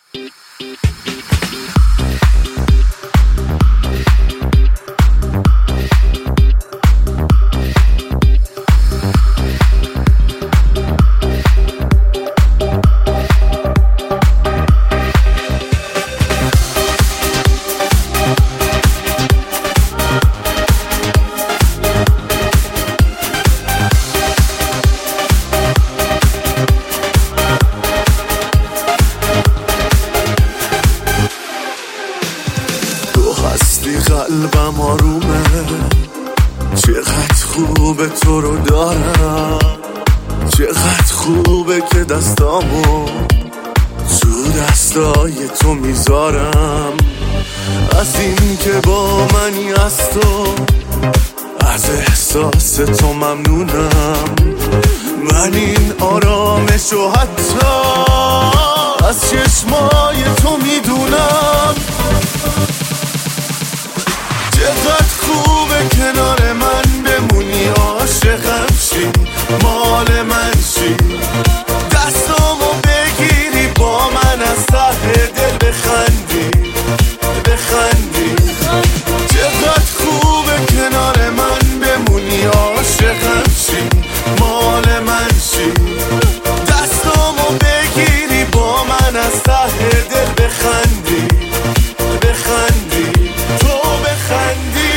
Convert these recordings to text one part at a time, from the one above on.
قلبم آرومه، چقدر خوبه تو رو دارم، چقدر خوبه که دستامو تو دستای تو میذارم. از این که با منی از تو، از احساس تو ممنونم. من این آرامشو حتی از چشمای تو میدونم. چقدر خوبه کنار من بمونی، عاشقم شی، مال من شی، دستامو بگیری با من از ته دل بخندی بخندی. چقدر خوبه کنار من بمونی، عاشقم شی، مال من شی، دستامو بگیری با من از ته دل بخندی بخندی تو بخندی.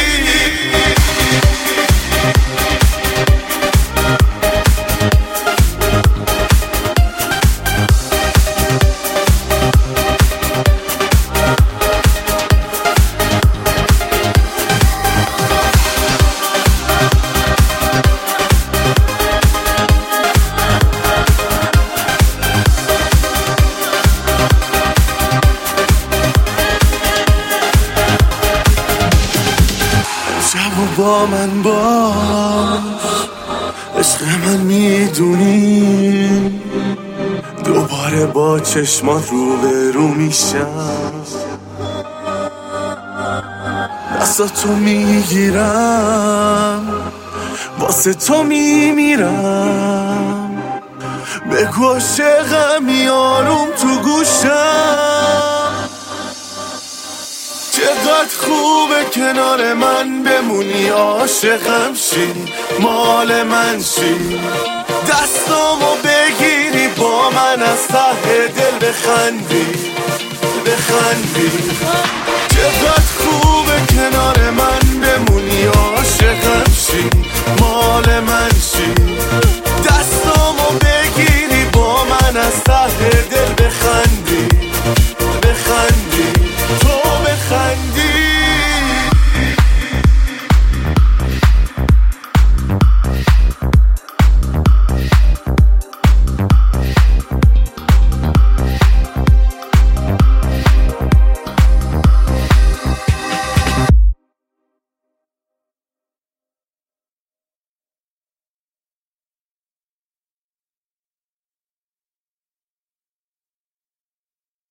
شب با من باش، عشق من میدونی، دوباره با چشمات روبرو میشم، دستاتو میگیرم، واسه تو میمیرم. بگو عاشقم آروم تو گوشم. چقدر خوبه کنار من بمونی، عاشقم شی، مال من شی، دستامو بگیری با من از ته دل بخندی بخندی. چقدر خوبه کنار من بمونی، عاشقم شی، مال من شی،